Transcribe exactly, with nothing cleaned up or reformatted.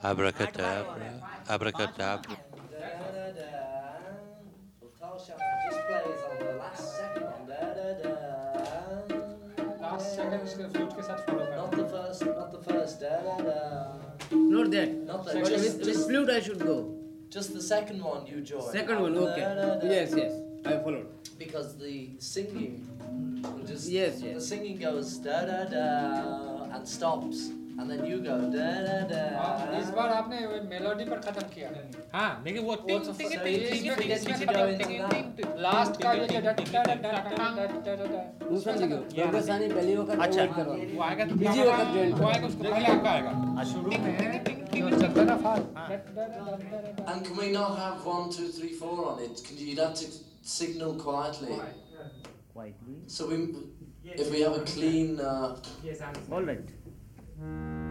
Abracadabra, abracadabra. Tall Shaman just plays on the last second one. Da, da, da. Last second उसके flute के साथ follow करना. Not the first, not the first. Da, da, da. Not that. Not that. But Just, with, with just, flute I should go. just the second one you join. Second one, okay. Da, da, da. Yes, yes. I followed. Because the singing will just Yes, yes. the singing goes da da da and stops, and then you go da da da. हाँ, इस बार आपने melody पर खत्म किया. हाँ, लेकिन वो वो टिंग तो टिंग सही टिंग है, टिंग इसमें टिंग इसमें टिंग go टिंग into टिंग that. टिंग टिंग. Last का ये जो डट डट डट डट डट डट दूसरा जगह गंगासानी पहली वक्त अच्छा, avoid करवा. वो आएगा तो बीजी वक्त join वो आएगा उसको पहले आपका आएगा. शुरू में जो चलता ना फाल. And can we not have one, two, three, four on it? Can you, you'd have to signal quietly. Quietly. So we, if we have a clean. Uh, All right.